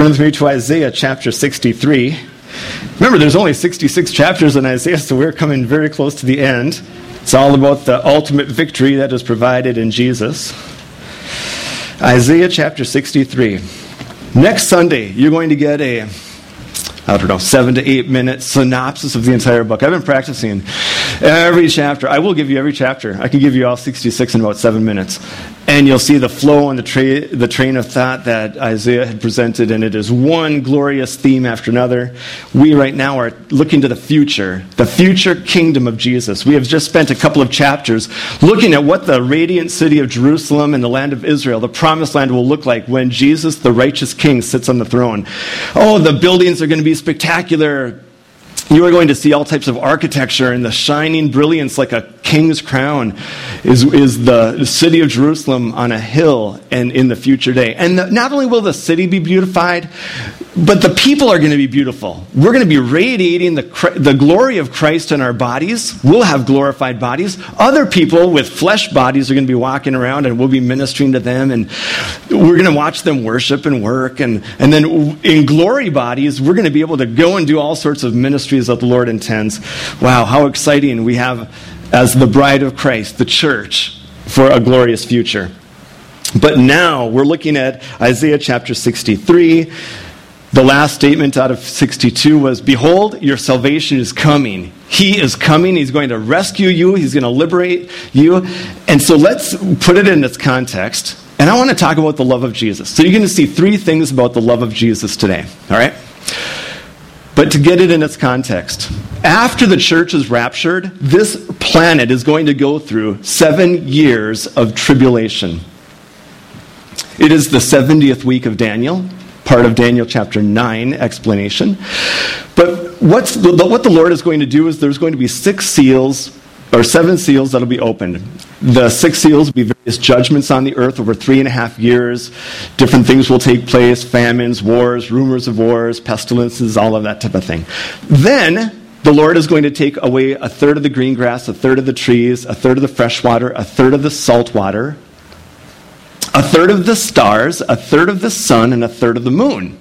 turn with me to Isaiah chapter 63. Remember, there's only 66 chapters in Isaiah, so we're coming very close to the end. It's all about the ultimate victory that is provided in Jesus. Isaiah chapter 63. Next Sunday, you're going to get a 7 to 8 minute synopsis of the entire book. I've been practicing every chapter. I will give you every chapter. I can give you all 66 in about 7 minutes. And you'll see the flow and the train of thought that Isaiah had presented, and it is one glorious theme after another. We right now are looking to the future kingdom of Jesus. We have just spent a couple of chapters looking at what the radiant city of Jerusalem and the land of Israel, the promised land, will look like when Jesus, the righteous king, sits on the throne. Oh, the buildings are going to be spectacular. You are going to see all types of architecture, and the shining brilliance like a king's crown is the city of Jerusalem on a hill and in the future day. And not only will the city be beautified, but the people are going to be beautiful. We're going to be radiating the glory of Christ in our bodies. We'll have glorified bodies. Other people with flesh bodies are going to be walking around, and we'll be ministering to them, and we're going to watch them worship and work. And then in glory bodies, we're going to be able to go and do all sorts of ministries that the Lord intends. Wow, how exciting we have as the bride of Christ, the church, for a glorious future. But now we're looking at Isaiah chapter 63. The last statement out of 62 was, "Behold, your salvation is coming." He is coming. He's going to rescue you. He's going to liberate you. And so let's put it in its context. And I want to talk about the love of Jesus. So you're going to see three things about the love of Jesus today. All right? But to get it in its context, after the church is raptured, this planet is going to go through 7 years of tribulation. It is the 70th week of Daniel, part of Daniel chapter 9 explanation. But what the Lord is going to do is there's going to be 6 seals, or 7 seals that'll be opened. The 6 seals will be various judgments on the earth over 3.5 years. Different things will take place: famines, wars, rumors of wars, pestilences, all of that type of thing. Then the Lord is going to take away a third of the green grass, a third of the trees, a third of the fresh water, a third of the salt water, a third of the stars, a third of the sun, and a third of the moon.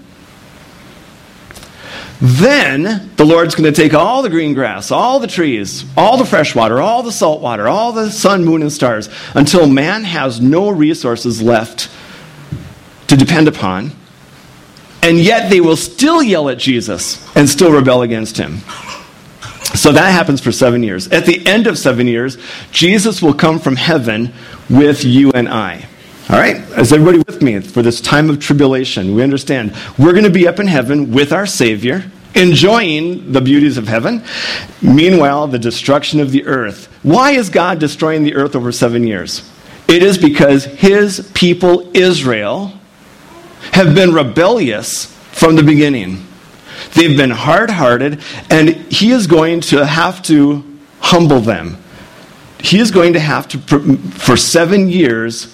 Then the Lord's going to take all the green grass, all the trees, all the fresh water, all the salt water, all the sun, moon, and stars, until man has no resources left to depend upon. And yet they will still yell at Jesus and still rebel against him. So that happens for 7 years. At the end of 7 years, Jesus will come from heaven with you and I. All right? Is everybody with me for this time of tribulation? We understand we're going to be up in heaven with our Savior, enjoying the beauties of heaven. Meanwhile, the destruction of the earth. Why is God destroying the earth over 7 years? It is because his people, Israel, have been rebellious from the beginning. They've been hard-hearted, and he is going to have to humble them. He is going to have to, for 7 years,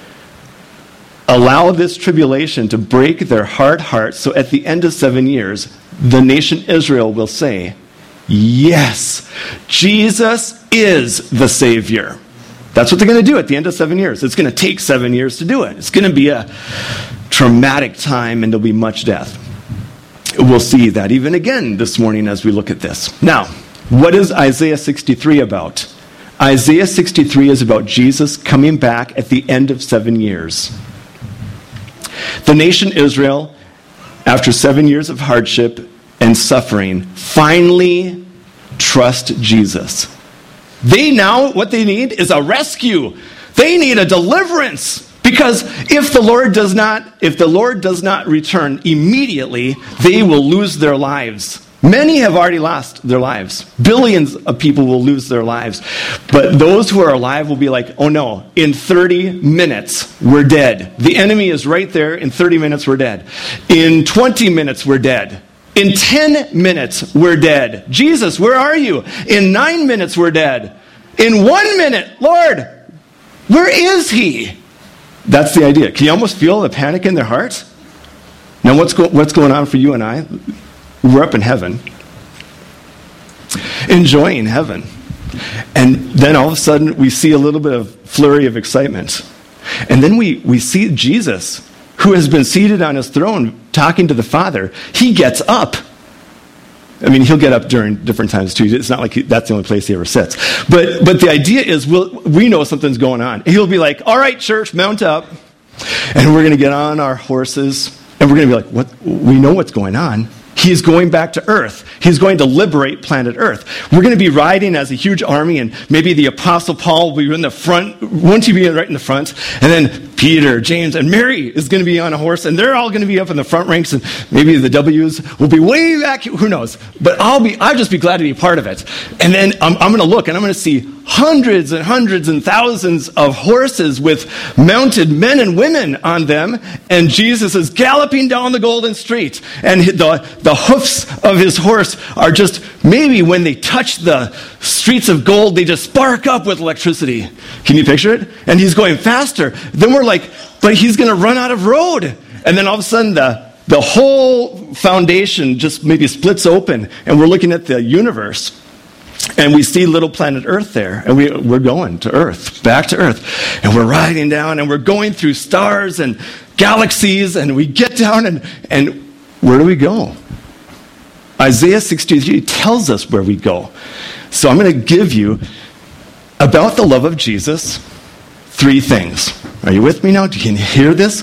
allow this tribulation to break their hard hearts, so at the end of 7 years, the nation Israel will say, yes, Jesus is the Savior. That's what they're going to do at the end of 7 years. It's going to take 7 years to do it. It's going to be a traumatic time, and there'll be much death. We'll see that even again this morning as we look at this. Now, what is Isaiah 63 about? Isaiah 63 is about Jesus coming back at the end of 7 years. The nation Israel, after 7 years of hardship and suffering, finally trust Jesus. They now, what they need is a rescue. They need a deliverance. Because if the Lord does not return immediately, they will lose their lives. Many have already lost their lives. Billions of people will lose their lives. But those who are alive will be like, oh no, in 30 minutes, we're dead. The enemy is right there. In 30 minutes, we're dead. In 20 minutes, we're dead. In 10 minutes, we're dead. Jesus, where are you? In 9 minutes, we're dead. In 1 minute, Lord, where is he? That's the idea. Can you almost feel the panic in their heart? Now, what's going on for you and I? We're up in heaven, enjoying heaven. And then all of a sudden, we see a little bit of flurry of excitement. And then we see Jesus, who has been seated on his throne talking to the Father, he gets up. I mean, he'll get up during different times too. It's not like that's the only place he ever sits. But the idea is we know something's going on. He'll be like, all right, church, mount up. And we're going to get on our horses. And we're going to be like, what? We know what's going on. He's going back to Earth. He's going to liberate planet Earth. We're going to be riding as a huge army, and maybe the Apostle Paul will be in the front. Won't he be right in the front? And then Peter, James, and Mary is going to be on a horse, and they're all going to be up in the front ranks, and maybe the W's will be way back. Who knows? But I'll just be glad to be part of it. And then I'm going to look, and I'm going to see hundreds and hundreds and thousands of horses with mounted men and women on them, and Jesus is galloping down the golden street, and the hoofs of his horse are just, maybe when they touch the streets of gold, they just spark up with electricity. Can you picture it? And he's going faster. Then we're like, but he's going to run out of road. And then all of a sudden the whole foundation just maybe splits open, and we're looking at the universe. And we see little planet Earth there, and we're going to Earth, back to Earth. And we're riding down, and we're going through stars and galaxies, and we get down, and where do we go? Isaiah 63 tells us where we go. So I'm going to give you, about the love of Jesus, 3 things. Are you with me now? Can you hear this?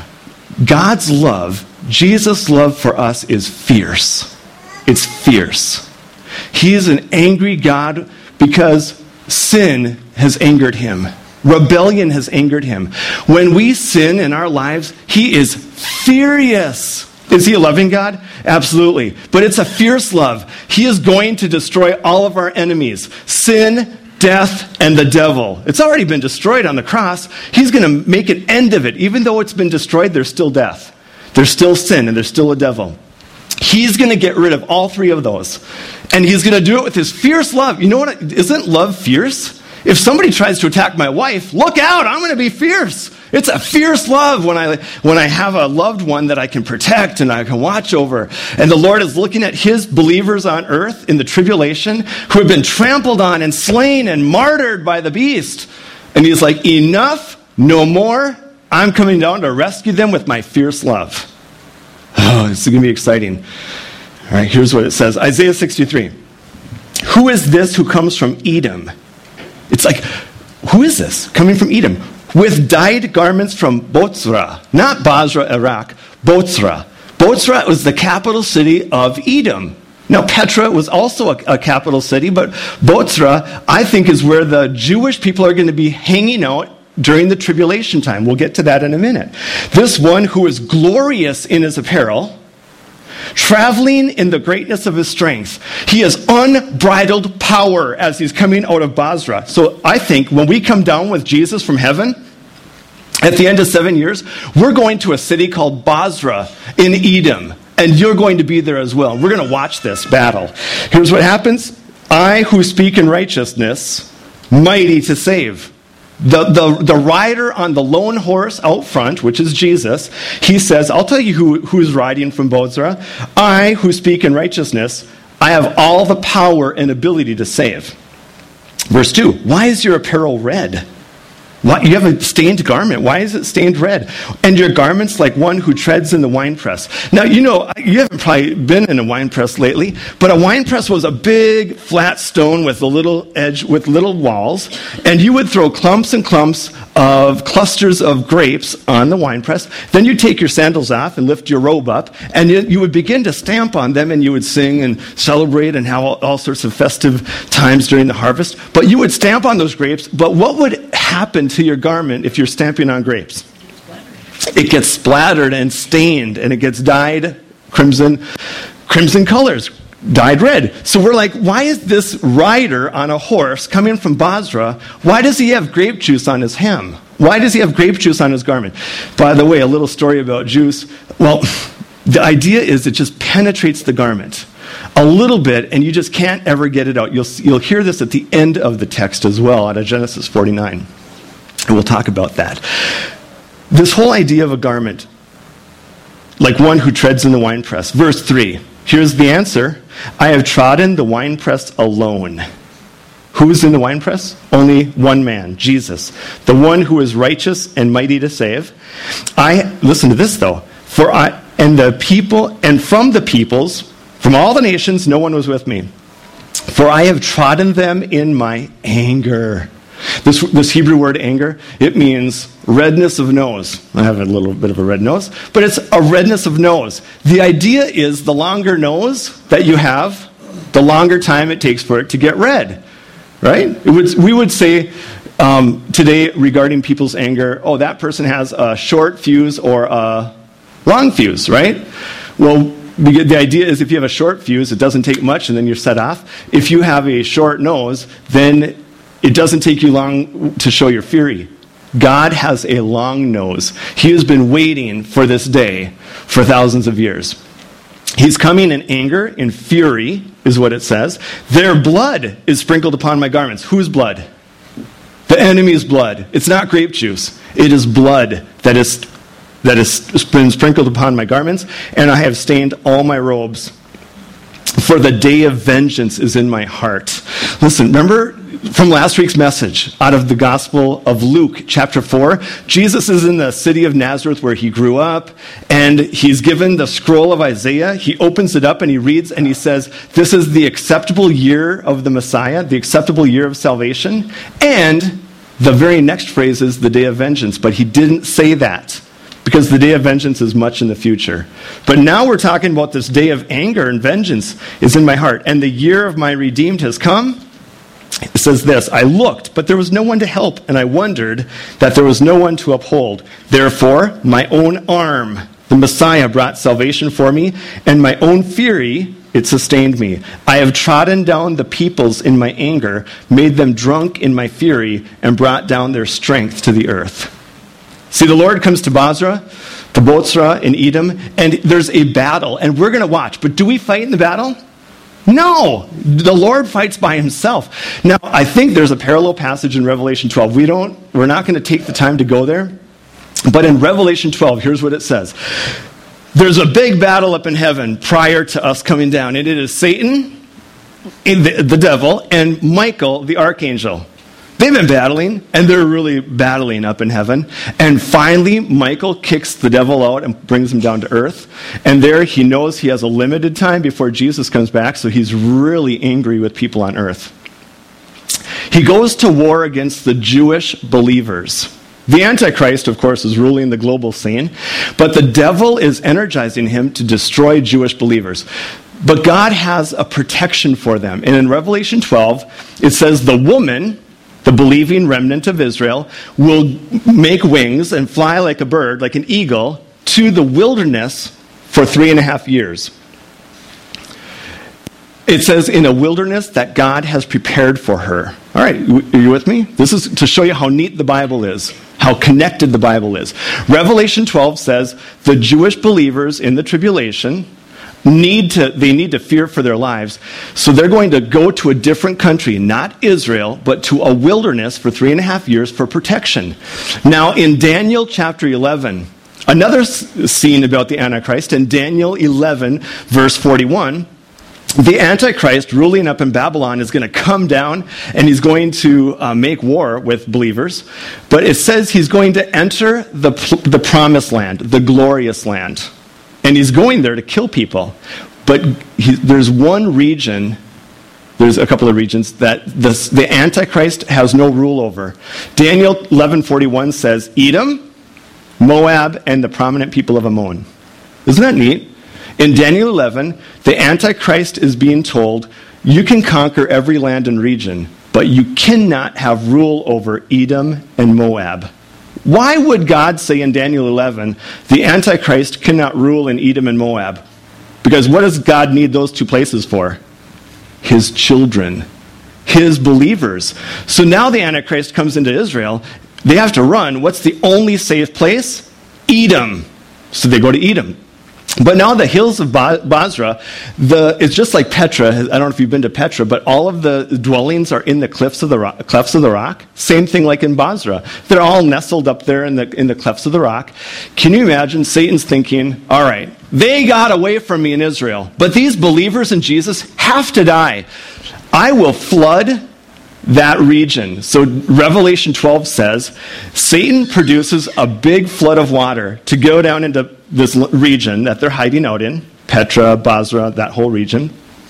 God's love, Jesus' love for us is fierce. It's fierce. He is an angry God because sin has angered him. Rebellion has angered him. When we sin in our lives, he is furious. Is he a loving God? Absolutely. But it's a fierce love. He is going to destroy all of our enemies. Sin, death, and the devil. It's already been destroyed on the cross. He's going to make an end of it. Even though it's been destroyed, there's still death. There's still sin, and there's still a devil. He's going to get rid of all 3 of those. And he's going to do it with his fierce love. You know what? Isn't love fierce? If somebody tries to attack my wife, look out, I'm going to be fierce. It's a fierce love when I have a loved one that I can protect and I can watch over. And the Lord is looking at his believers on earth in the tribulation who have been trampled on and slain and martyred by the beast. And he's like, enough, no more. I'm coming down to rescue them with my fierce love. Oh, this is going to be exciting. All right, here's what it says. Isaiah 63. Who is this who comes from Edom? It's like, who is this coming from Edom? With dyed garments from Bozrah. Not Basra, Iraq. Bozrah. Bozrah was the capital city of Edom. Now, Petra was also a capital city, but Bozrah, I think, is where the Jewish people are going to be hanging out during the tribulation time. We'll get to that in a minute. This one who is glorious in his apparel, traveling in the greatness of his strength. He has unbridled power as he's coming out of Basra. So I think when we come down with Jesus from heaven, at the end of 7 years, we're going to a city called Basra in Edom. And you're going to be there as well. We're going to watch this battle. Here's what happens. I who speak in righteousness, mighty to save. The rider on the lone horse out front, which is Jesus, he says, I'll tell you who's riding from Bozrah. I who speak in righteousness, I have all the power and ability to save. Verse 2, why is your apparel red? Why, you have a stained garment. Why is it stained red? And your garment's like one who treads in the winepress. Now, you know, you haven't probably been in a winepress lately, but a winepress was a big flat stone with a little edge, with little walls, and you would throw clumps and clumps of clusters of grapes on the winepress. Then you'd take your sandals off and lift your robe up, and you would begin to stamp on them, and you would sing and celebrate and have all sorts of festive times during the harvest. But you would stamp on those grapes, but what would happen to your garment if you're stamping on grapes? It gets splattered and stained, and it gets dyed crimson colors, dyed red. So we're like, why is this rider on a horse coming from Basra, why does he have grape juice on his hem? Why does he have grape juice on his garment? By the way, a little story about juice. Well, the idea is it just penetrates the garment a little bit, and you just can't ever get it out. You'll hear this at the end of the text as well, out of Genesis 49. And we'll talk about that. This whole idea of a garment, like one who treads in the winepress. Verse 3, here's the answer. I have trodden the winepress alone. Who's in the winepress? Only one man, Jesus, the one who is righteous and mighty to save. Listen to this though. For and from the peoples, from all the nations, no one was with me. For I have trodden them in my anger. This Hebrew word anger, it means redness of nose. I have a little bit of a red nose, but it's a redness of nose. The idea is the longer nose that you have, the longer time it takes for it to get red, right? We would say today regarding people's anger, oh, that person has a short fuse or a long fuse, right? Well, the idea is if you have a short fuse, it doesn't take much and then you're set off. If you have a short nose, then it doesn't take you long to show your fury. God has a long nose. He has been waiting for this day for thousands of years. He's coming in anger, in fury, is what it says. Their blood is sprinkled upon my garments. Whose blood? The enemy's blood. It's not grape juice. It is blood that has been sprinkled upon my garments, and I have stained all my robes. For the day of vengeance is in my heart. Listen, remember from last week's message out of the Gospel of Luke, chapter 4, Jesus is in the city of Nazareth where he grew up, and he's given the scroll of Isaiah. He opens it up and he reads and he says, this is the acceptable year of the Messiah, the acceptable year of salvation, and the very next phrase is the day of vengeance, but he didn't say that, because the day of vengeance is much in the future. But now we're talking about this day of anger and vengeance is in my heart. And the year of my redeemed has come. It says this, I looked, but there was no one to help, and I wondered that there was no one to uphold. Therefore, my own arm, the Messiah, brought salvation for me, and my own fury, it sustained me. I have trodden down the peoples in my anger, made them drunk in my fury, and brought down their strength to the earth. See, the Lord comes to Bozrah, to Botzrah in Edom, and there's a battle, and we're going to watch. But do we fight in the battle? No. The Lord fights by himself. Now, I think there's a parallel passage in Revelation 12. We're not going to take the time to go there. But in Revelation 12, here's what it says. There's a big battle up in heaven prior to us coming down, and it is Satan, the devil, and Michael, the archangel. They've been battling, and they're really battling up in heaven. And finally, Michael kicks the devil out and brings him down to earth. And there he knows he has a limited time before Jesus comes back, so he's really angry with people on earth. He goes to war against the Jewish believers. The Antichrist, of course, is ruling the global scene, but the devil is energizing him to destroy Jewish believers. But God has a protection for them. And in Revelation 12, it says the woman, the believing remnant of Israel, will make wings and fly like a bird, like an eagle, to the wilderness for 3.5 years. It says in a wilderness that God has prepared for her. All right, are you with me? This is to show you how neat the Bible is, how connected the Bible is. Revelation 12 says the Jewish believers in the tribulation need to fear for their lives. So they're going to go to a different country, not Israel, but to a wilderness for 3.5 years for protection. Now, in Daniel chapter 11, another scene about the Antichrist, in Daniel 11, verse 41, the Antichrist ruling up in Babylon is going to come down and he's going to make war with believers. But it says he's going to enter the promised land, the glorious land. And he's going there to kill people. But there's one region, there's a couple of regions, that the Antichrist has no rule over. Daniel 11:41 says, Edom, Moab, and the prominent people of Ammon. Isn't that neat? In Daniel 11, the Antichrist is being told, you can conquer every land and region, but you cannot have rule over Edom and Moab. Why would God say in Daniel 11, the Antichrist cannot rule in Edom and Moab? Because what does God need those two places for? His children, his believers. So now the Antichrist comes into Israel. They have to run. What's the only safe place? Edom. So they go to Edom. But now the hills of Bozrah, it's just like Petra. I don't know if you've been to Petra, but all of the dwellings are in the clefts of the rock. Same thing like in Bozrah. They're all nestled up there in the clefts of the rock. Can you imagine Satan's thinking, all right, they got away from me in Israel, but these believers in Jesus have to die. I will flood that region. So Revelation 12 says, Satan produces a big flood of water to go down into this region that they're hiding out in, Petra, Basra, that whole region,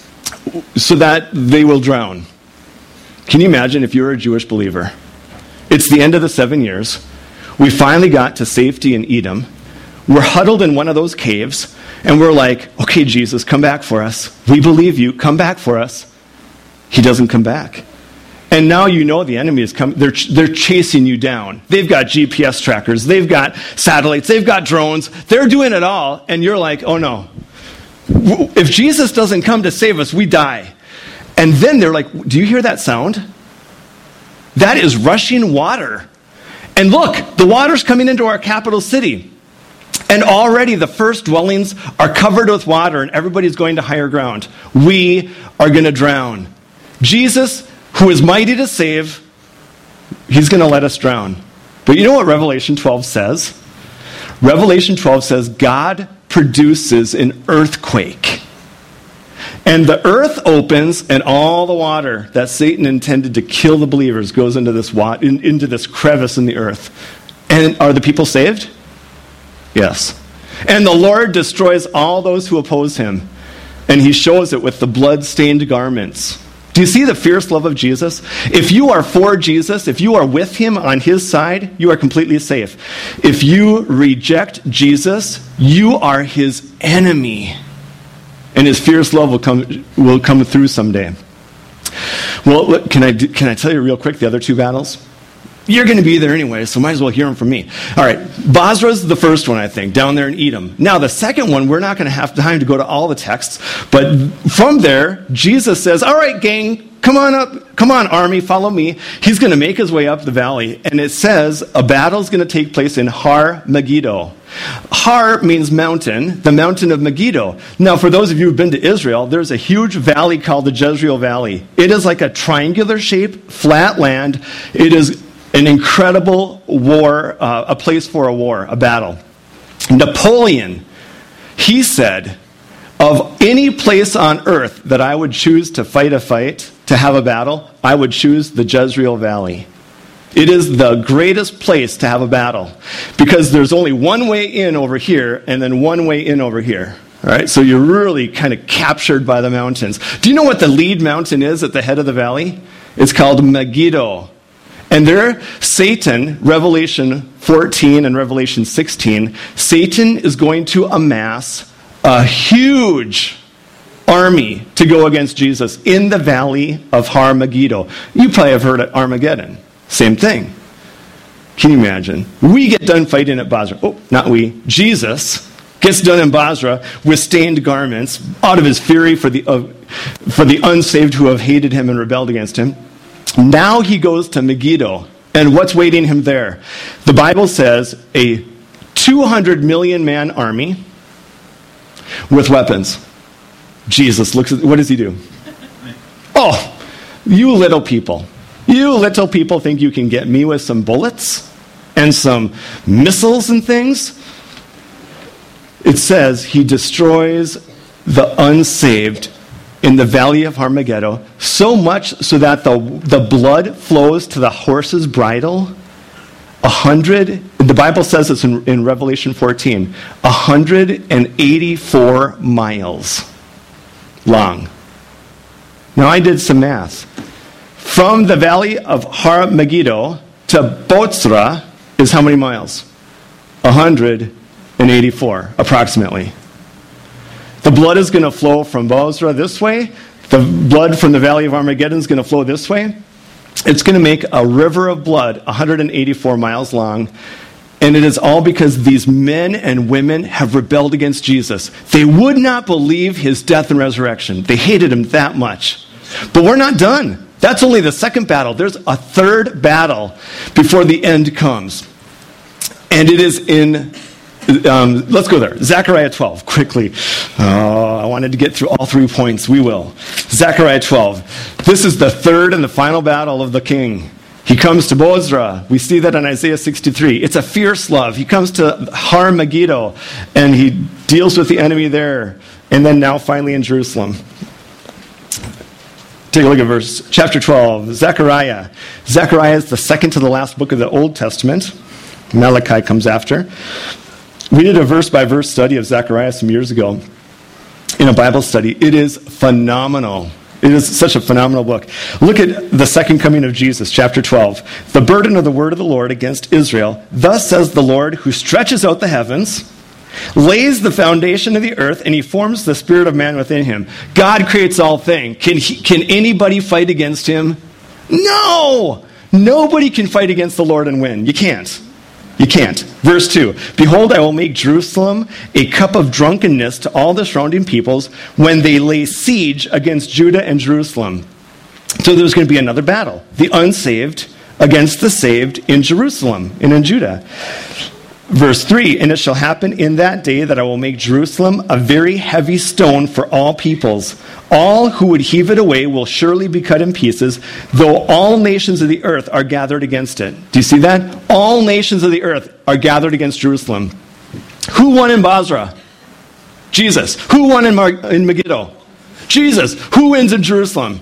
so that they will drown. Can you imagine if you were a Jewish believer? It's the end of the 7 years. We finally got to safety in Edom. We're huddled in one of those caves, and we're like, okay, Jesus, come back for us. We believe you. Come back for us. He doesn't come back. And now you know the enemy is coming. They're chasing you down. They've got GPS trackers. They've got satellites. They've got drones. They're doing it all. And you're like, oh no. If Jesus doesn't come to save us, we die. And then they're like, do you hear that sound? That is rushing water. And look, the water's coming into our capital city. And already the first dwellings are covered with water and everybody's going to higher ground. We are going to drown. Jesus, who is mighty to save, he's going to let us drown. But you know what Revelation 12 says? Revelation 12 says God produces an earthquake. And the earth opens and all the water that Satan intended to kill the believers goes into this crevice in the earth. And are the people saved? Yes. And the Lord destroys all those who oppose him. And he shows it with the blood-stained garments. Do you see the fierce love of Jesus? If you are for Jesus, if you are with him on his side, you are completely safe. If you reject Jesus, you are his enemy. And his fierce love will come through someday. Well, look, can I tell you real quick the other two battles? You're going to be there anyway, so might as well hear them from me. All right, Basra's the first one, I think, down there in Edom. Now, the second one, we're not going to have time to go to all the texts, but from there, Jesus says, all right, gang, come on up, come on, army, follow me. He's going to make his way up the valley, and it says a battle's going to take place in Har Megiddo. Har means mountain, the mountain of Megiddo. Now, for those of you who've been to Israel, there's a huge valley called the Jezreel Valley. It is like a triangular shape, flat land. It is an incredible war, a place for a war, a battle. Napoleon, he said, of any place on earth that I would choose to fight a fight, to have a battle, I would choose the Jezreel Valley. It is the greatest place to have a battle because there's only one way in over here and then one way in over here. All right, so you're really kind of captured by the mountains. Do you know what the lead mountain is at the head of the valley? It's called Megiddo. And there, Satan, Revelation 14 and Revelation 16, Satan is going to amass a huge army to go against Jesus in the valley of Har Megiddo. You probably have heard of Armageddon. Same thing. Can you imagine? We get done fighting at Basra. Oh, not we. Jesus gets done in Basra with stained garments out of his fury for the unsaved who have hated him and rebelled against him. Now he goes to Megiddo. And what's waiting him there? The Bible says a 200 million man army with weapons. Jesus looks at, what does he do? Oh, you little people. You little people think you can get me with some bullets and some missiles and things? It says he destroys the unsaved in the valley of Har Megiddo, so much so that the blood flows to the horse's bridle. 100, the Bible says this in Revelation 14, 184 miles long. Now I did some math. From the valley of Har Megiddo to Bozrah is how many miles? 184, approximately. The blood is going to flow from Bozrah this way. The blood from the valley of Armageddon is going to flow this way. It's going to make a river of blood 184 miles long. And it is all because these men and women have rebelled against Jesus. They would not believe his death and resurrection. They hated him that much. But we're not done. That's only the second battle. There's a third battle before the end comes. And it is in... let's go there. Zechariah 12, quickly. I wanted to get through all 3 points. We will. Zechariah 12. This is the third and the final battle of the king. He comes to Bozrah. We see that in Isaiah 63. It's a fierce love. He comes to Har Megiddo, and he deals with the enemy there. And then now finally in Jerusalem. Take a look at chapter 12. Zechariah. Zechariah is the second to the last book of the Old Testament. Malachi comes after. We did a verse-by-verse study of Zechariah some years ago in a Bible study. It is phenomenal. It is such a phenomenal book. Look at the second coming of Jesus, chapter 12. The burden of the word of the Lord against Israel. Thus says the Lord, who stretches out the heavens, lays the foundation of the earth, and he forms the spirit of man within him. God creates all things. Can anybody fight against him? No! Nobody can fight against the Lord and win. You can't. You can't. Verse 2, behold, I will make Jerusalem a cup of drunkenness to all the surrounding peoples when they lay siege against Judah and Jerusalem. So there's going to be another battle. The unsaved against the saved in Jerusalem and in Judah. Verse 3, and it shall happen in that day that I will make Jerusalem a very heavy stone for all peoples. All who would heave it away will surely be cut in pieces, though all nations of the earth are gathered against it. Do you see that? All nations of the earth are gathered against Jerusalem. Who won in Basra? Jesus. Who won in Megiddo? Jesus. Who wins in Jerusalem?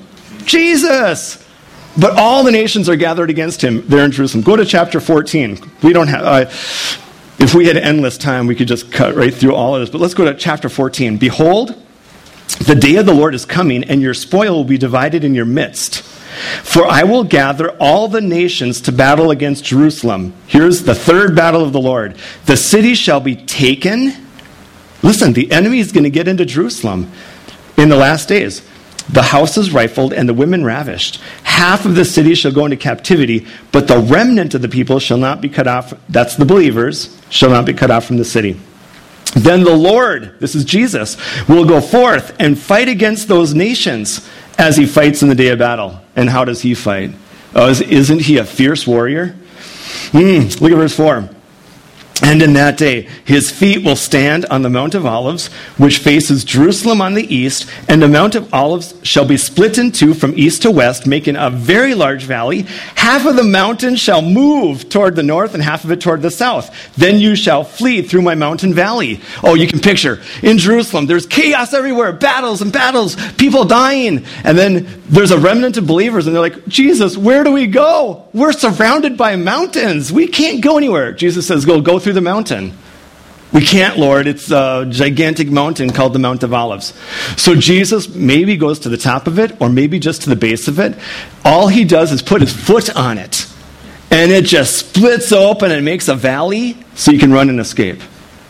Jesus. But all the nations are gathered against him there in Jerusalem. Go to chapter 14. We don't have... if we had endless time, we could just cut right through all of this. But let's go to chapter 14. Behold, the day of the Lord is coming, and your spoil will be divided in your midst. For I will gather all the nations to battle against Jerusalem. Here's the third battle of the Lord. The city shall be taken. Listen, the enemy is going to get into Jerusalem in the last days. The houses rifled and the women ravished. Half of the city shall go into captivity, but the remnant of the people shall not be cut off. That's the believers, shall not be cut off from the city. Then the Lord, this is Jesus, will go forth and fight against those nations as he fights in the day of battle. And how does he fight? Isn't he a fierce warrior? Look at verse 4. And in that day, his feet will stand on the Mount of Olives, which faces Jerusalem on the east, and the Mount of Olives shall be split in two from east to west, making a very large valley. Half of the mountain shall move toward the north, and half of it toward the south. Then you shall flee through my mountain valley. Oh, you can picture, in Jerusalem, there's chaos everywhere, battles and battles, people dying. And then there's a remnant of believers, and they're like, Jesus, where do we go? We're surrounded by mountains. We can't go anywhere. Jesus says, go through the mountain. We can't, Lord. It's a gigantic mountain called the Mount of Olives. So Jesus maybe goes to the top of it, or maybe just to the base of it. All he does is put his foot on it, and it just splits open and makes a valley so you can run and escape.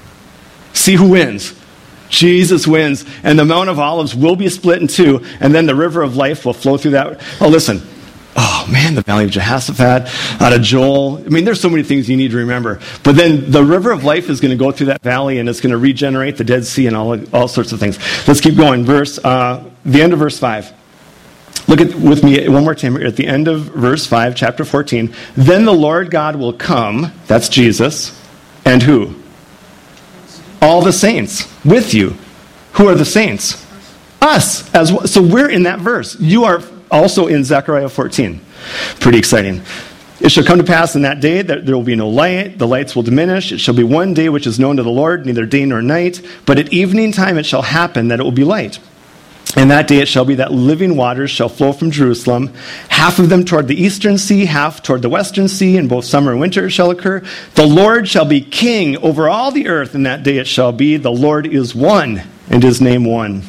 See who wins. Jesus wins, and the Mount of Olives will be split in two, and then the river of life will flow through that. Oh, listen. Oh, man, the Valley of Jehoshaphat, out of Joel. I mean, there's so many things you need to remember. But then the river of life is going to go through that valley, and it's going to regenerate the Dead Sea and all sorts of things. Let's keep going. The end of verse 5. Look with me one more time at the end of verse 5, chapter 14. Then the Lord God will come, that's Jesus, and who? All the saints with you. Who are the saints? Us. So we're in that verse. You are also in Zechariah 14. Pretty exciting. It shall come to pass in that day that there will be no light. The lights will diminish. It shall be one day which is known to the Lord, neither day nor night. But at evening time it shall happen that it will be light. And that day it shall be that living waters shall flow from Jerusalem, half of them toward the eastern sea, half toward the western sea, and both summer and winter shall occur. The Lord shall be king over all the earth, and that day it shall be, the Lord is one, and his name one.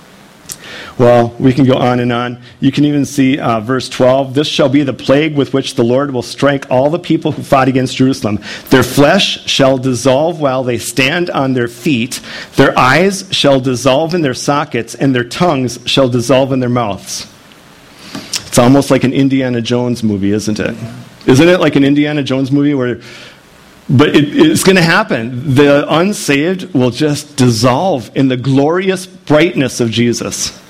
Well, we can go on and on. You can even see verse 12. This shall be the plague with which the Lord will strike all the people who fought against Jerusalem. Their flesh shall dissolve while they stand on their feet. Their eyes shall dissolve in their sockets, and their tongues shall dissolve in their mouths. It's almost like an Indiana Jones movie, isn't it? Isn't it like an Indiana Jones movie where... But it's going to happen. The unsaved will just dissolve in the glorious brightness of Jesus.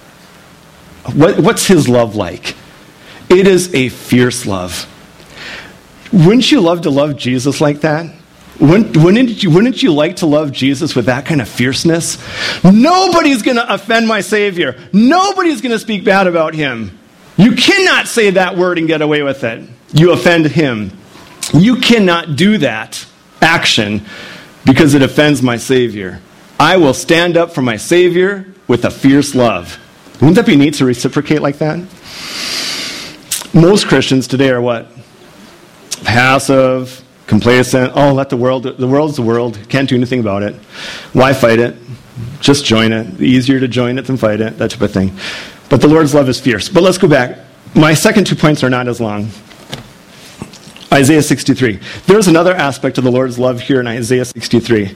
What's his love like? It is a fierce love. Wouldn't you love to love Jesus like that? Wouldn't you like to love Jesus with that kind of fierceness? Nobody's going to offend my Savior. Nobody's going to speak bad about him. You cannot say that word and get away with it. You offend him. You cannot do that action because it offends my Savior. I will stand up for my Savior with a fierce love. Wouldn't that be neat to reciprocate like that? Most Christians today are what? Passive, complacent. Oh, the world's the world. Can't do anything about it. Why fight it? Just join it. Easier to join it than fight it, that type of thing. But the Lord's love is fierce. But let's go back. My second 2 points are not as long. Isaiah 63. There's another aspect of the Lord's love here in Isaiah 63.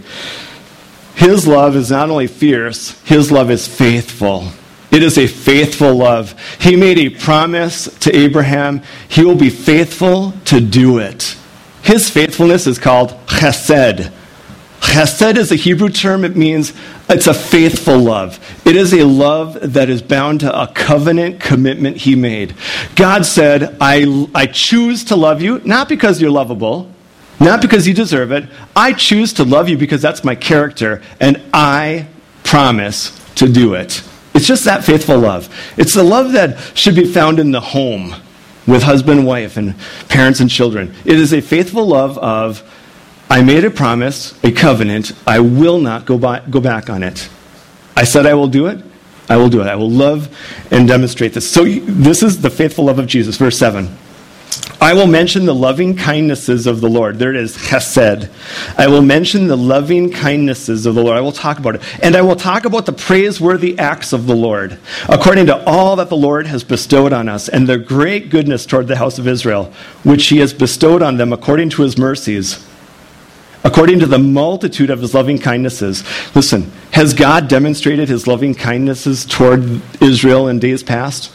His love is not only fierce, his love is faithful. It is a faithful love. He made a promise to Abraham. He will be faithful to do it. His faithfulness is called chesed. Chesed is a Hebrew term. It means it's a faithful love. It is a love that is bound to a covenant commitment he made. God said, I choose to love you, not because you're lovable, not because you deserve it. I choose to love you because that's my character, and I promise to do it. It's just that faithful love. It's the love that should be found in the home with husband and wife and parents and children. It is a faithful love of, I made a promise, a covenant. I will not go back on it. I said I will do it. I will do it. I will love and demonstrate this. So this is the faithful love of Jesus. Verse 7. I will mention the loving kindnesses of the Lord. There it is, chesed. I will mention the loving kindnesses of the Lord. I will talk about it. And I will talk about the praiseworthy acts of the Lord, according to all that the Lord has bestowed on us, and the great goodness toward the house of Israel, which he has bestowed on them according to his mercies, according to the multitude of his loving kindnesses. Listen, has God demonstrated his loving kindnesses toward Israel in days past?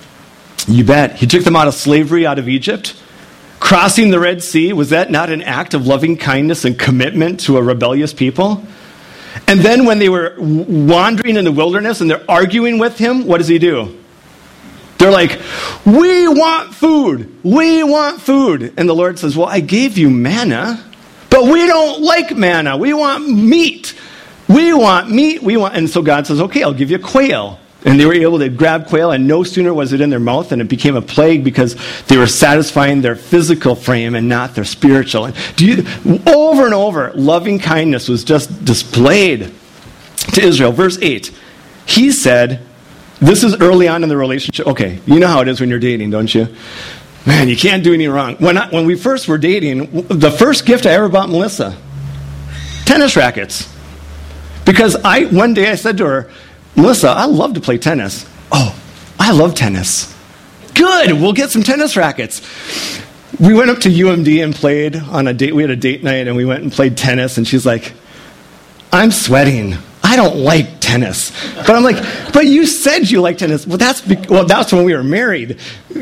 You bet. He took them out of slavery, out of Egypt. Crossing the Red Sea, was that not an act of loving kindness and commitment to a rebellious people? And then when they were wandering in the wilderness and they're arguing with him, what does he do? They're like, we want food. We want food. And the Lord says, well, I gave you manna, but we don't like manna. We want meat. We want meat. And so God says, okay, I'll give you quail. And they were able to grab quail, and no sooner was it in their mouth than it became a plague because they were satisfying their physical frame and not their spiritual. Over and over, loving kindness was just displayed to Israel. Verse 8, he said, this is early on in the relationship. Okay, you know how it is when you're dating, don't you? Man, you can't do any wrong. When we first were dating, the first gift I ever bought Melissa, tennis rackets. Because one day I said to her, Melissa, I love to play tennis. Oh, I love tennis. Good, we'll get some tennis rackets. We went up to UMD and played on a date. We had a date night, and we went and played tennis, and she's like, I'm sweating. I don't like tennis. But I'm like, but you said you like tennis. Well, that's when we were married.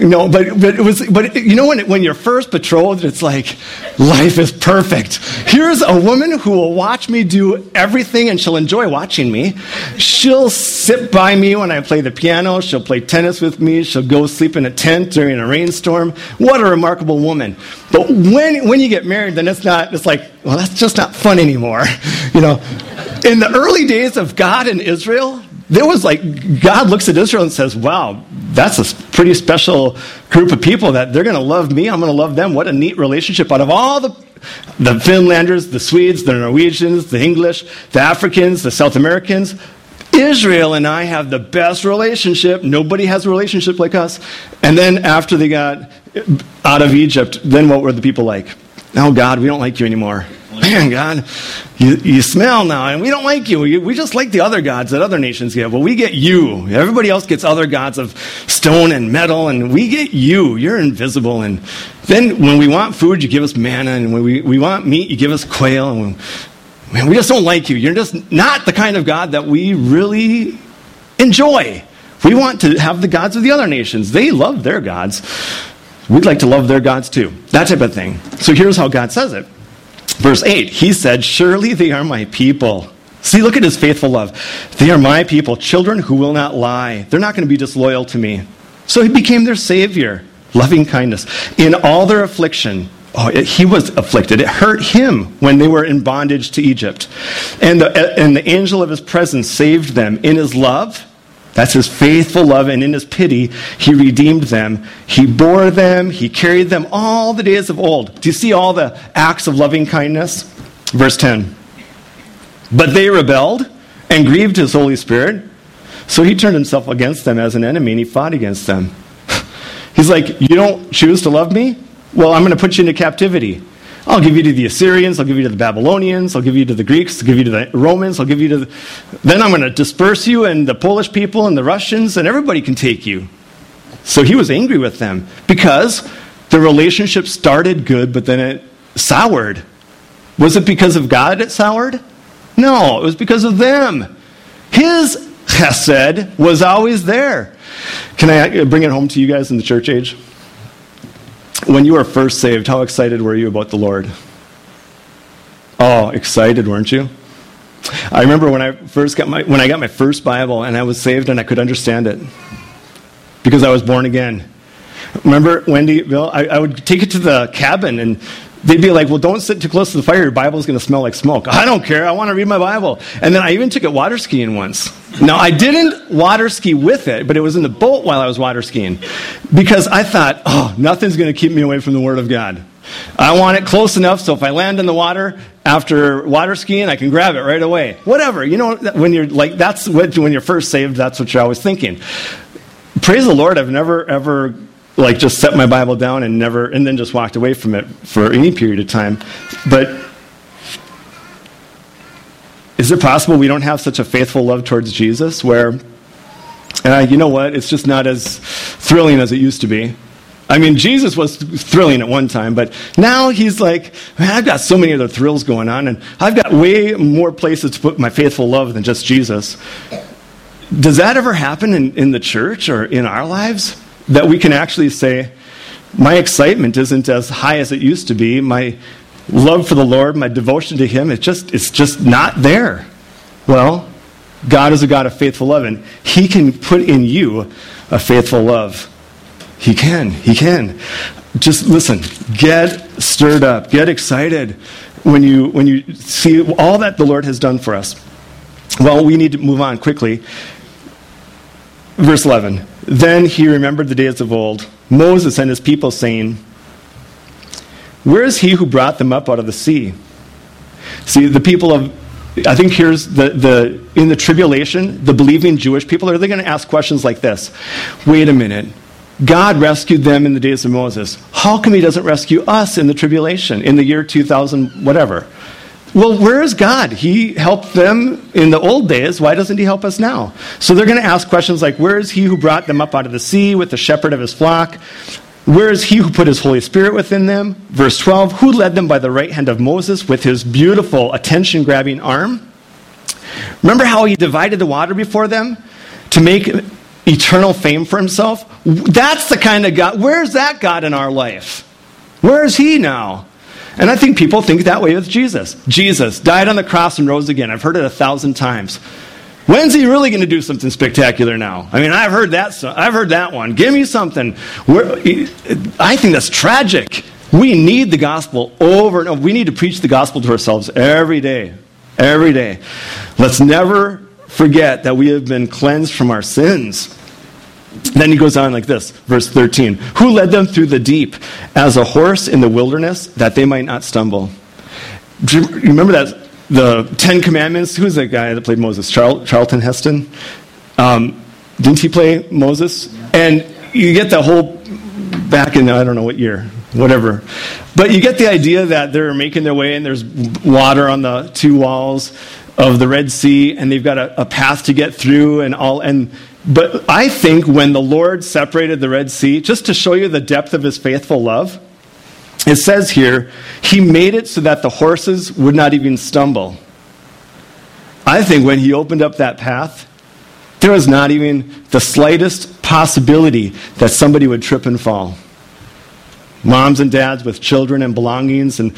But you know when you're first betrothed, it's like, life is perfect. Here's a woman who will watch me do everything, and she'll enjoy watching me. She'll sit by me when I play the piano. She'll play tennis with me. She'll go sleep in a tent during a rainstorm. What a remarkable woman. But when you get married, then it's like, well, that's just not fun anymore. In the early days of God and Israel, there was like, God looks at Israel and says, wow, that's a pretty special group of people that they're going to love me, I'm going to love them. What a neat relationship. Out of all the Finlanders, the Swedes, the Norwegians, the English, the Africans, the South Americans, Israel and I have the best relationship. Nobody has a relationship like us. And then after they got out of Egypt, then what were the people like? Oh, God, we don't like you anymore. Man, God, you smell now, and we don't like you. We just like the other gods that other nations give. Well, we get you. Everybody else gets other gods of stone and metal, and we get you. You're invisible. And then when we want food, you give us manna, and when we want meat, you give us quail. And man, we just don't like you. You're just not the kind of God that we really enjoy. We want to have the gods of the other nations. They love their gods. We'd like to love their gods too. That type of thing. So here's how God says it. Verse 8, he said, surely they are my people. See, look at his faithful love. They are my people, children who will not lie. They're not going to be disloyal to me. So he became their savior, loving kindness. In all their affliction, he was afflicted. It hurt him when they were in bondage to Egypt. And the angel of his presence saved them. In his love, that's his faithful love, and in his pity, he redeemed them. He bore them, he carried them all the days of old. Do you see all the acts of loving kindness? Verse 10. But they rebelled and grieved his Holy Spirit, so he turned himself against them as an enemy, and he fought against them. He's like, you don't choose to love me? Well, I'm going to put you into captivity. I'll give you to the Assyrians, I'll give you to the Babylonians, I'll give you to the Greeks, I'll give you to the Romans, I'll give you to then I'm going to disperse you, and the Polish people and the Russians, and everybody can take you. So he was angry with them because the relationship started good, but then it soured. Was it because of God it soured? No, it was because of them. His chesed was always there. Can I bring it home to you guys in the church age? When you were first saved, how excited were you about the Lord? Oh, excited, weren't you? I remember when I got my first Bible and I was saved and I could understand it because I was born again. Remember, Wendy, Bill, I would take it to the cabin and they'd be like, well, don't sit too close to the fire. Your Bible's going to smell like smoke. I don't care. I want to read my Bible. And then I even took it water skiing once. Now, I didn't water ski with it, but it was in the boat while I was water skiing because I thought, nothing's going to keep me away from the Word of God. I want it close enough so if I land in the water after water skiing, I can grab it right away. Whatever. You know, when you're like, when you're first saved, that's what you're always thinking. Praise the Lord, I've never, ever just set my Bible down and then just walked away from it for any period of time. But is it possible we don't have such a faithful love towards Jesus where, you know what, it's just not as thrilling as it used to be? I mean, Jesus was thrilling at one time, but now he's like, man, I've got so many other thrills going on, and I've got way more places to put my faithful love than just Jesus. Does that ever happen in the church or in our lives? That we can actually say, my excitement isn't as high as it used to be. My love for the Lord, my devotion to Him, it's just not there. Well, God is a God of faithful love, and He can put in you a faithful love. He can. Just listen, get stirred up, get excited when you see all that the Lord has done for us. Well, we need to move on quickly. Verse 11. Then he remembered the days of old, Moses and his people, saying, where is he who brought them up out of the sea? See, the people I think here's in the tribulation, the believing Jewish people, are they going to ask questions like this? Wait a minute. God rescued them in the days of Moses. How come He doesn't rescue us in the tribulation, in the year 2000, whatever? Well, where is God? He helped them in the old days. Why doesn't He help us now? So they're going to ask questions like, where is He who brought them up out of the sea with the shepherd of His flock? Where is He who put His Holy Spirit within them? Verse 12, who led them by the right hand of Moses with his beautiful attention-grabbing arm? Remember how He divided the water before them to make eternal fame for Himself? That's the kind of God. Where's that God in our life? Where is He now? And I think people think that way with Jesus. Jesus died on the cross and rose again. I've heard it 1,000 times. When's He really going to do something spectacular now? I mean, I've heard that one. Give me something. I think that's tragic. We need the gospel over and over. We need to preach the gospel to ourselves every day. Every day. Let's never forget that we have been cleansed from our sins. Then he goes on like this, verse 13. Who led them through the deep as a horse in the wilderness that they might not stumble? Do you remember that? The 10 Commandments. Who's that guy that played Moses? Charlton Heston? Didn't he play Moses? And you get the whole, back in, I don't know what year, whatever. But you get the idea that they're making their way and there's water on the two walls of the Red Sea, and they've got a path to get through and all. But I think when the Lord separated the Red Sea, just to show you the depth of His faithful love, it says here, He made it so that the horses would not even stumble. I think when He opened up that path, there was not even the slightest possibility that somebody would trip and fall. Moms and dads with children and belongings, and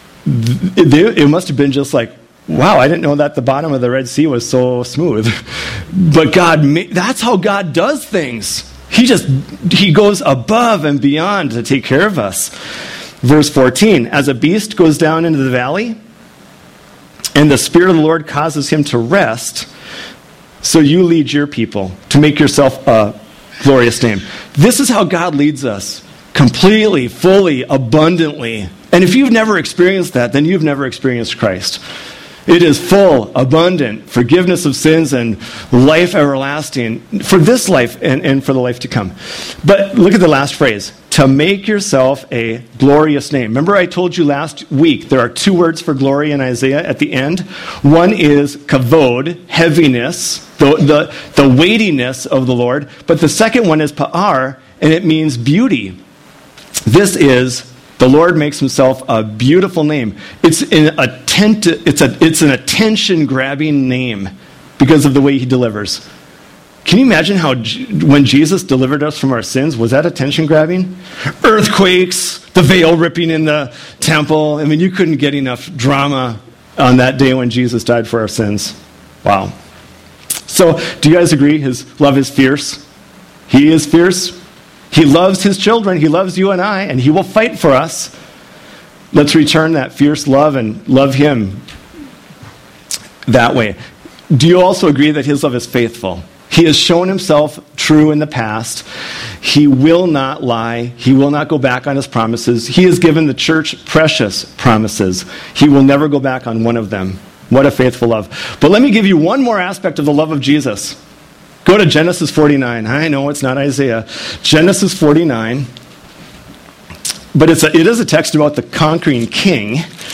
it must have been just like, wow, I didn't know that the bottom of the Red Sea was so smooth. But that's how God does things. He goes above and beyond to take care of us. Verse 14, as a beast goes down into the valley, and the Spirit of the Lord causes him to rest, so you lead your people to make yourself a glorious name. This is how God leads us, completely, fully, abundantly. And if you've never experienced that, then you've never experienced Christ. It is full, abundant, forgiveness of sins and life everlasting for this life and for the life to come. But look at the last phrase, to make yourself a glorious name. Remember I told you last week there are two words for glory in Isaiah at the end. One is kavod, heaviness, the weightiness of the Lord. But the second one is pa'ar, and it means beauty. This is, the Lord makes himself a beautiful name. It's an attention-grabbing name because of the way he delivers. Can you imagine how when Jesus delivered us from our sins, was that attention-grabbing? Earthquakes, the veil ripping in the temple. I mean, you couldn't get enough drama on that day when Jesus died for our sins. Wow. So, do you guys agree his love is fierce? He is fierce. He loves his children. He loves you and I, and he will fight for us. Let's return that fierce love and love him that way. Do you also agree that his love is faithful? He has shown himself true in the past. He will not lie. He will not go back on his promises. He has given the church precious promises. He will never go back on one of them. What a faithful love. But let me give you one more aspect of the love of Jesus. Go to Genesis 49. I know it's not Isaiah. Genesis 49. But it is a text about the conquering king.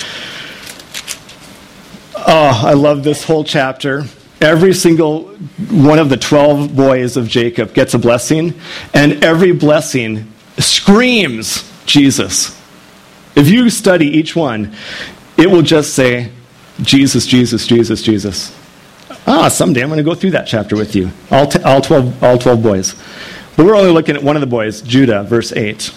Oh, I love this whole chapter. Every single one of the 12 boys of Jacob gets a blessing, and every blessing screams Jesus. If you study each one, it will just say, Jesus, Jesus, Jesus, Jesus. Someday I'm going to go through that chapter with you. All 12 boys. But we're only looking at one of the boys, Judah, verse 8.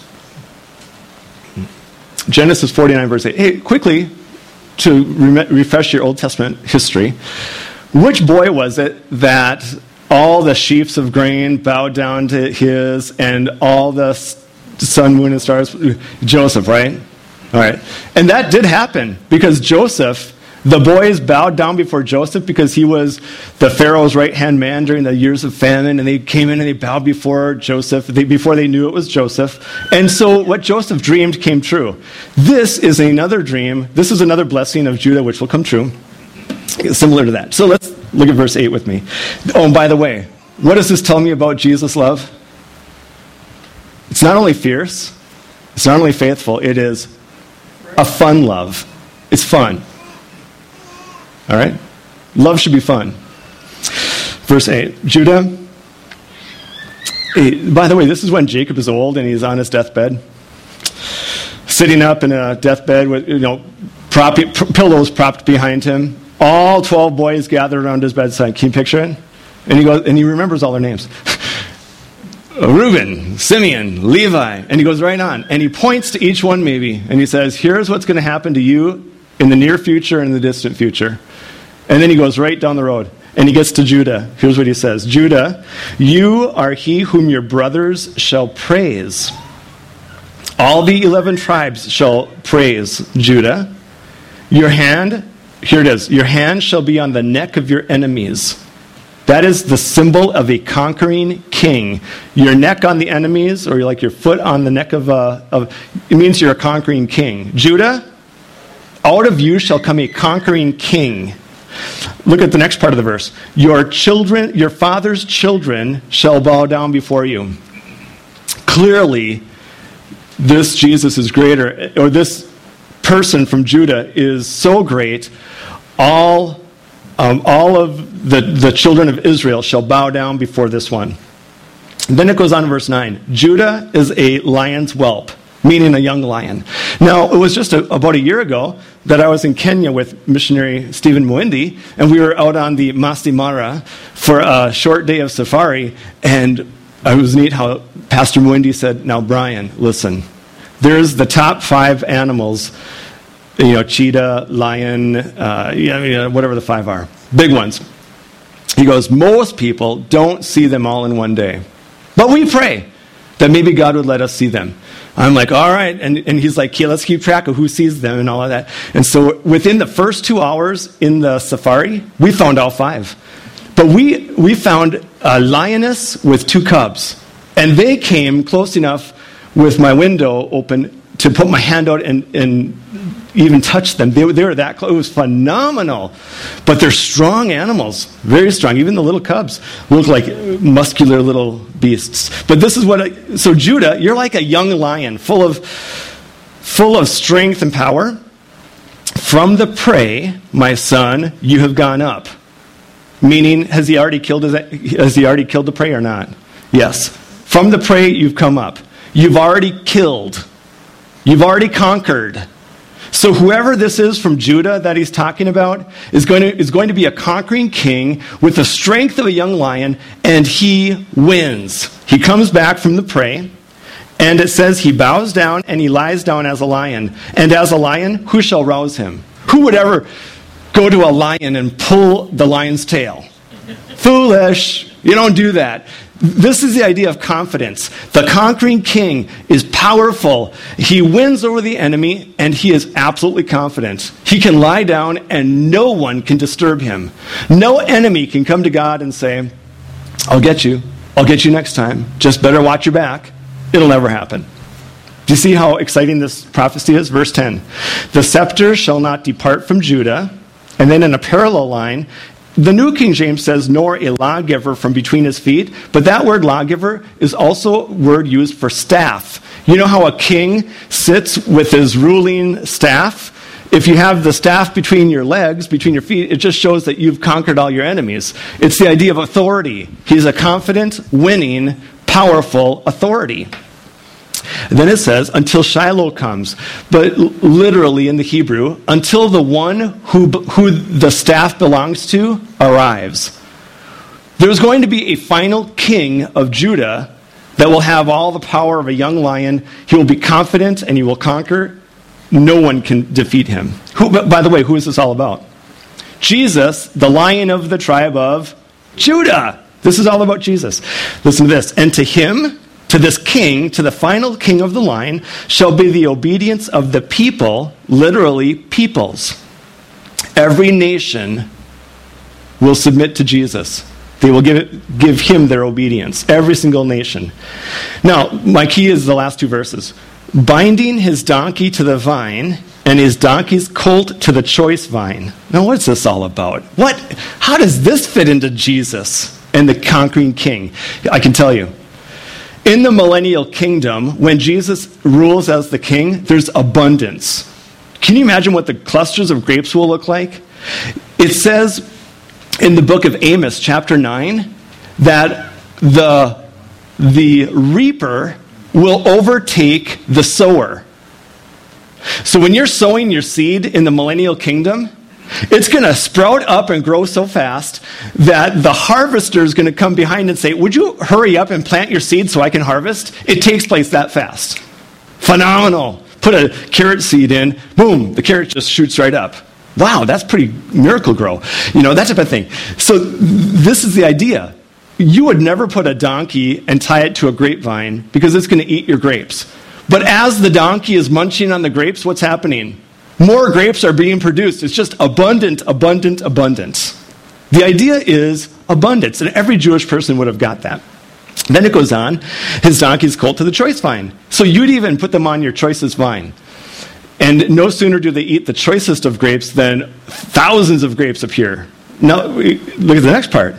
Genesis 49, verse 8. Hey, quickly, to refresh your Old Testament history, which boy was it that all the sheaves of grain bowed down to his and all the sun, moon, and stars? Joseph, right? All right. And that did happen because Joseph, the boys bowed down before Joseph because he was the Pharaoh's right-hand man during the years of famine, and they came in and they bowed before Joseph before they knew it was Joseph. And so what Joseph dreamed came true. This is another dream. This is another blessing of Judah which will come true. Similar to that. So let's look at verse 8 with me. Oh, and by the way, what does this tell me about Jesus' love? It's not only fierce, it's not only faithful, it is a fun love. It's fun. All right? Love should be fun. Verse 8. Judah. By the way, this is when Jacob is old and he's on his deathbed. Sitting up in a deathbed with, pillows propped behind him. All 12 boys gathered around his bedside. Can you picture it? And he remembers all their names. Reuben, Simeon, Levi. And he goes right on. And he points to each one maybe. And he says, here's what's going to happen to you in the near future and in the distant future. And then he goes right down the road. And he gets to Judah. Here's what he says. Judah, you are he whom your brothers shall praise. All the 11 tribes shall praise Judah. Your hand, here it is, your hand shall be on the neck of your enemies. That is the symbol of a conquering king. Your neck on the enemies, or like your foot on the neck of it means you're a conquering king. Judah, out of you shall come a conquering king. Look at the next part of the verse. Your children, your father's children shall bow down before you. Clearly, this Jesus is greater, or this person from Judah is so great, all of the children of Israel shall bow down before this one. And then it goes on in verse 9. Judah is a lion's whelp, meaning a young lion. Now, it was just about a year ago that I was in Kenya with missionary Stephen Mwindi, and we were out on the Masai Mara for a short day of safari, and it was neat how Pastor Mwindi said, now, Brian, listen, there's the top 5 animals, cheetah, lion, whatever the 5 are, big ones. He goes, most people don't see them all in one day. But we pray that maybe God would let us see them. I'm like, all right. And he's like, okay, let's keep track of who sees them and all of that. And so within the first 2 hours in the safari, we found all 5. But we found a lioness with 2 cubs. And they came close enough with my window open to put my hand out and even touch them. They were that close. It was phenomenal. But they're strong animals, very strong. Even the little cubs look like muscular little beasts. But this is so Judah, you're like a young lion, full of strength and power. From the prey, my son, you have gone up. Meaning, has he already killed the prey or not? Yes. From the prey, you've come up. You've already killed. You've already conquered. So whoever this is from Judah that he's talking about is going to be a conquering king with the strength of a young lion, and he wins. He comes back from the prey, and it says he bows down and he lies down as a lion. And as a lion, who shall rouse him? Who would ever go to a lion and pull the lion's tail? Foolish. You don't do that. This is the idea of confidence. The conquering king is powerful. He wins over the enemy, and he is absolutely confident. He can lie down, and no one can disturb him. No enemy can come to God and say, I'll get you. I'll get you next time. Just better watch your back. It'll never happen. Do you see how exciting this prophecy is? Verse 10. The scepter shall not depart from Judah. And then in a parallel line, the New King James says, nor a lawgiver from between his feet. But that word lawgiver is also a word used for staff. You know how a king sits with his ruling staff? If you have the staff between your legs, between your feet, it just shows that you've conquered all your enemies. It's the idea of authority. He's a confident, winning, powerful authority. Then it says, until Shiloh comes. But literally in the Hebrew, until the one who the staff belongs to arrives. There's going to be a final king of Judah that will have all the power of a young lion. He will be confident and he will conquer. No one can defeat him. By the way, who is this all about? Jesus, the Lion of the tribe of Judah. This is all about Jesus. Listen to this. And to him, to this king, to the final king of the line, shall be the obedience of the people, literally peoples. Every nation will submit to Jesus. They will give him their obedience. Every single nation. Now, my key is the last two verses. Binding his donkey to the vine, and his donkey's colt to the choice vine. Now, what's this all about? How does this fit into Jesus and the conquering king? I can tell you. In the millennial kingdom, when Jesus rules as the king, there's abundance. Can you imagine what the clusters of grapes will look like? It says in the book of Amos, chapter 9, that the reaper will overtake the sower. So when you're sowing your seed in the millennial kingdom, it's going to sprout up and grow so fast that the harvester is going to come behind and say, would you hurry up and plant your seed so I can harvest? It takes place that fast. Phenomenal. Put a carrot seed in, boom, the carrot just shoots right up. Wow, that's pretty miracle grow. That type of thing. So this is the idea. You would never put a donkey and tie it to a grapevine because it's going to eat your grapes. But as the donkey is munching on the grapes, what's happening? More grapes are being produced. It's just abundant, abundant, abundance. The idea is abundance, and every Jewish person would have got that. Then it goes on, his donkey's colt to the choice vine. So you'd even put them on your choicest vine. And no sooner do they eat the choicest of grapes than thousands of grapes appear. Now, look at the next part.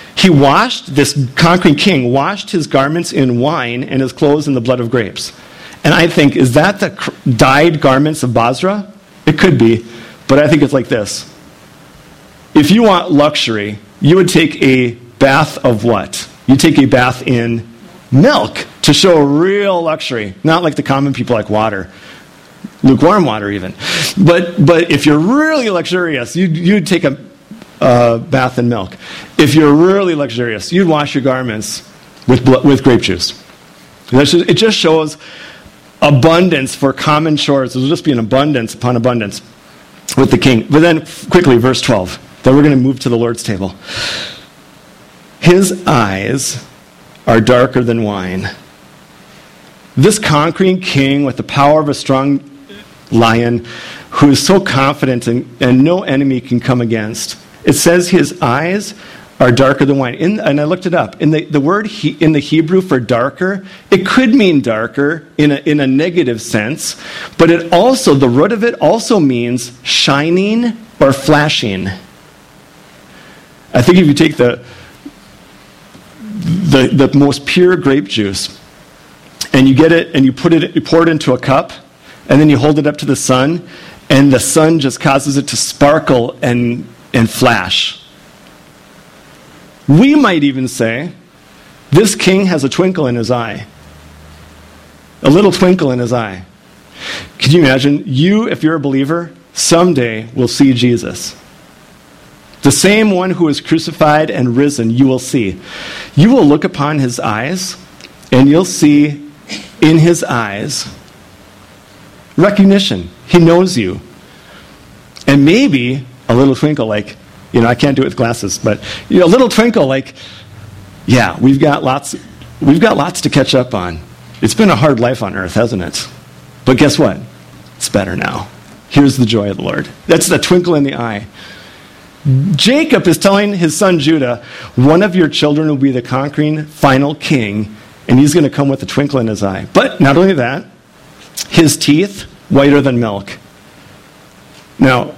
This conquering king washed his garments in wine and his clothes in the blood of grapes. And I think, is that the dyed garments of Basra? It could be, but I think it's like this. If you want luxury, you would take a bath of what? You take a bath in milk to show real luxury. Not like the common people like water. Lukewarm water even. But if you're really luxurious, you'd take a bath in milk. If you're really luxurious, you'd wash your garments with grape juice. It just shows abundance for common chores. There will just be an abundance upon abundance with the king. But then, quickly, verse 12. Then we're going to move to the Lord's table. His eyes are darker than wine. This conquering king with the power of a strong lion who is so confident and no enemy can come against. It says his eyes are darker than wine. And I looked it up. In the word in the Hebrew for darker, it could mean darker in a negative sense, but it also, the root of it also means shining or flashing. I think if you take the most pure grape juice and you get it and you pour it into a cup and then you hold it up to the sun and the sun just causes it to sparkle and flash. We might even say, this king has a twinkle in his eye. A little twinkle in his eye. Can you imagine? You, if you're a believer, someday will see Jesus. The same one who is crucified and risen, you will see. You will look upon his eyes, and you'll see in his eyes recognition. He knows you. And maybe a little twinkle like, I can't do it with glasses, but a little twinkle like, yeah, we've got lots to catch up on. It's been a hard life on earth, hasn't it? But guess what? It's better now. Here's the joy of the Lord. That's the twinkle in the eye. Jacob is telling his son Judah, one of your children will be the conquering final king, and he's going to come with a twinkle in his eye. But not only that, his teeth whiter than milk. Now,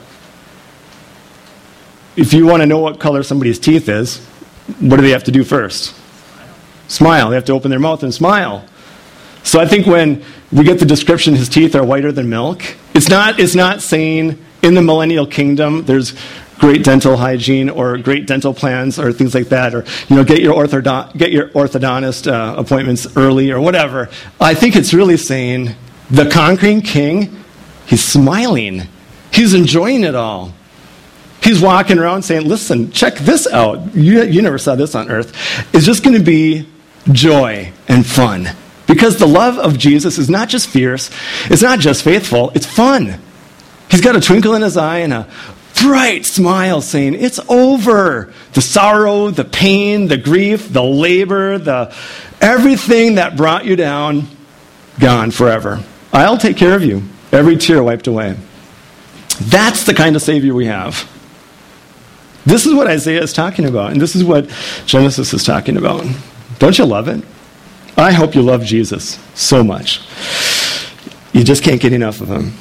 if you want to know what color somebody's teeth is, what do they have to do first? Smile. They have to open their mouth and smile. So I think when we get the description, his teeth are whiter than milk, it's not saying in the millennial kingdom there's great dental hygiene or great dental plans or things like that, or get your orthodontist appointments early or whatever. I think it's really saying the conquering king, he's smiling. He's enjoying it all. He's walking around saying, listen, check this out. You never saw this on earth. It's just going to be joy and fun. Because the love of Jesus is not just fierce, it's not just faithful, it's fun. He's got a twinkle in his eye and a bright smile saying, it's over. The sorrow, the pain, the grief, the labor, everything that brought you down, gone forever. I'll take care of you. Every tear wiped away. That's the kind of Savior we have. This is what Isaiah is talking about, and this is what Genesis is talking about. Don't you love it? I hope you love Jesus so much. You just can't get enough of him.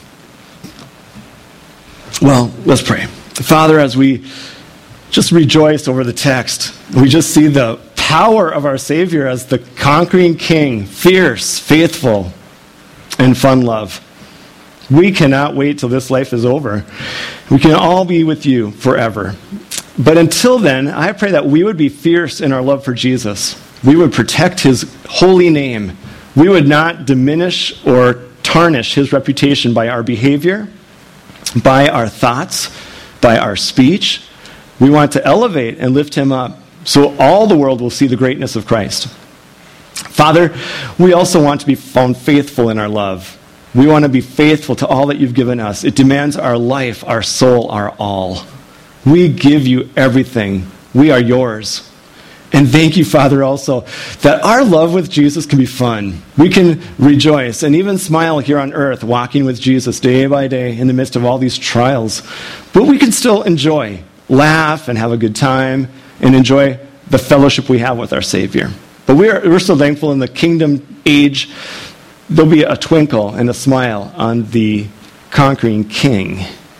Well, let's pray. Father, as we just rejoice over the text, we just see the power of our Savior as the conquering king, fierce, faithful, and fun love. We cannot wait till this life is over. We can all be with you forever. But until then, I pray that we would be fierce in our love for Jesus. We would protect his holy name. We would not diminish or tarnish his reputation by our behavior, by our thoughts, by our speech. We want to elevate and lift him up so all the world will see the greatness of Christ. Father, we also want to be found faithful in our love. We want to be faithful to all that you've given us. It demands our life, our soul, our all. We give you everything. We are yours. And thank you, Father, also, that our love with Jesus can be fun. We can rejoice and even smile here on earth, walking with Jesus day by day in the midst of all these trials. But we can still enjoy, laugh, and have a good time, and enjoy the fellowship we have with our Savior. But we're so thankful in the kingdom age, there'll be a twinkle and a smile on the conquering king.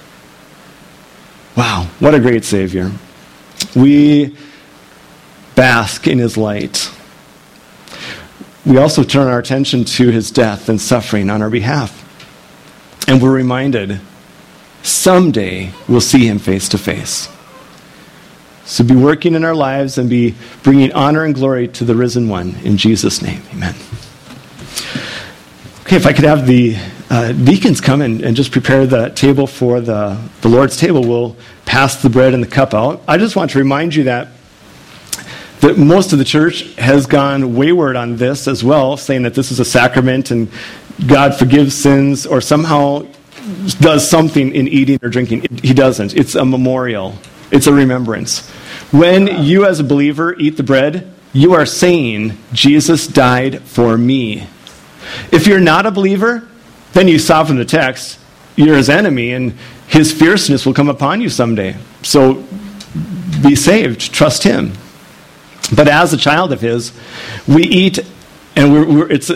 Wow, what a great Savior. We bask in his light. We also turn our attention to his death and suffering on our behalf. And we're reminded, someday we'll see him face to face. So be working in our lives and be bringing honor and glory to the risen one. In Jesus' name, amen. Okay, if I could have the deacons come and just prepare the table for the Lord's table. We'll pass the bread and the cup out. I just want to remind you that most of the church has gone wayward on this as well, saying that this is a sacrament and God forgives sins or somehow does something in eating or drinking. He doesn't. It's a memorial. It's a remembrance. When you as a believer eat the bread, you are saying, Jesus died for me. If you're not a believer, then you saw from the text, you're his enemy and his fierceness will come upon you someday. So be saved, trust him. But as a child of his, we eat, and it's